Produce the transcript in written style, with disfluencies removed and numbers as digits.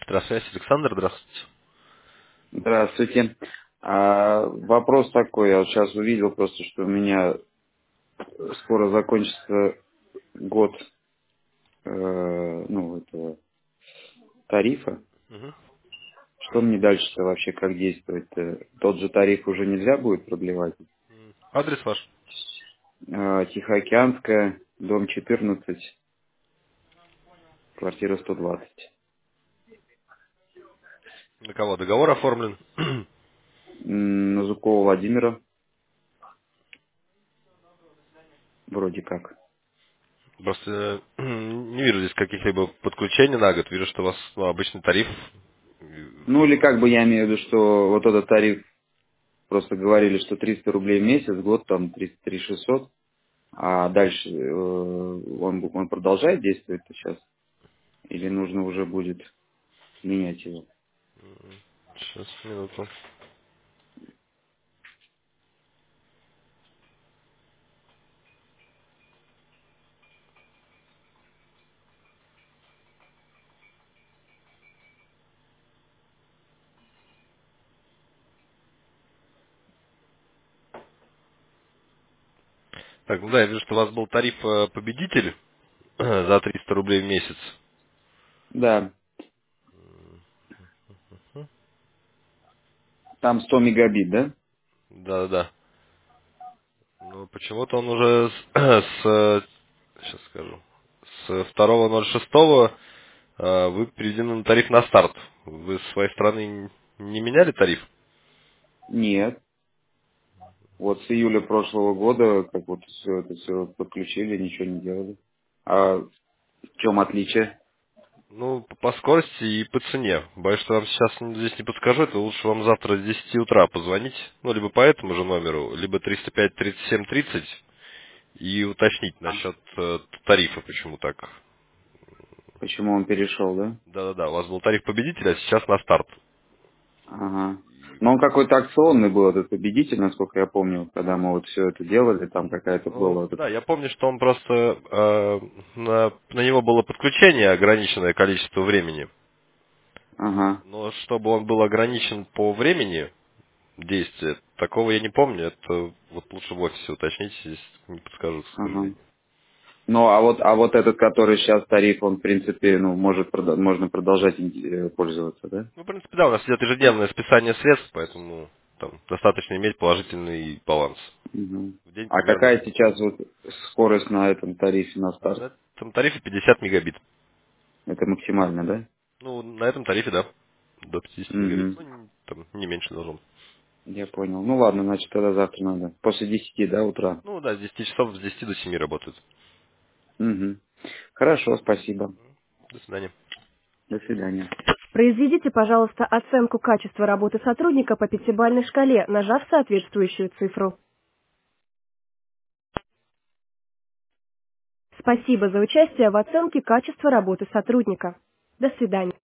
Здравствуйте, Александр, здравствуйте. Здравствуйте. Вопрос такой, я вот сейчас увидел просто, что у меня скоро закончится год этого тарифа. Мгм. Что мне дальше-то вообще как действовать? Тот же тариф уже нельзя будет продлевать? Адрес ваш? Тихоокеанская, дом 14, квартира 120. На кого договор оформлен? Назукова Владимира, вроде как. Просто не вижу здесь каких-либо подключений на год. Вижу, что у вас обычный тариф. Ну или как бы я имею в виду, что вот этот тариф, просто говорили, что 300 рублей в месяц, год там 33 600. А дальше он продолжает действовать сейчас? Или нужно уже будет менять его? Сейчас, минуту. Так, ну да, я вижу, что у вас был тариф победитель за 300 рублей в месяц. Да, там 100 мегабит, да? Да-да-да. Но почему-то он уже сейчас скажу, с 2.06 вы переведены на тариф на старт. Вы с своей стороны не меняли тариф? Нет. Вот с июля прошлого года, как вот все это все подключили, ничего не делали. А в чем отличие? Ну, по скорости и по цене. Боюсь, что вам сейчас здесь не подскажу, это лучше вам завтра с 10 утра позвонить, ну, либо по этому же номеру, либо 305-37-30 и уточнить насчет тарифа, почему так. Почему он перешел, да? Да-да-да, у вас был тариф победителя, а сейчас на старт. Ага. Но он какой-то акционный был, этот победитель, насколько я помню, когда мы вот все это делали, там какая-то Ну, была... да, я помню, что он просто, на него было подключение ограниченное количество времени. Ага, Но чтобы он был ограничен по времени, действия. Такого я не помню. Это вот лучше в офисе уточните, здесь не подскажу, к ага. сожалению. Ну, а вот этот, который сейчас тариф, он, в принципе, ну, можно продолжать пользоваться, да? Ну, в принципе, да, у нас идет ежедневное списание средств, поэтому там достаточно иметь положительный баланс. Мгм. В день А примерно какая сейчас вот скорость на этом тарифе на старт? на этом тарифе 50 мегабит. Это максимально, да? Ну, на этом тарифе, да, до 50 мегабит. Угу. Ну, там не меньше должно быть. Я понял. Ну ладно, значит, тогда завтра надо. После 10, да, утра? Ну, да, с 10 часов, с 10 до 7 работают. Угу. Хорошо, спасибо. До свидания. До свидания. Произведите, пожалуйста, оценку качества работы сотрудника по пятибалльной шкале, нажав соответствующую цифру. Спасибо за участие в оценке качества работы сотрудника. До свидания.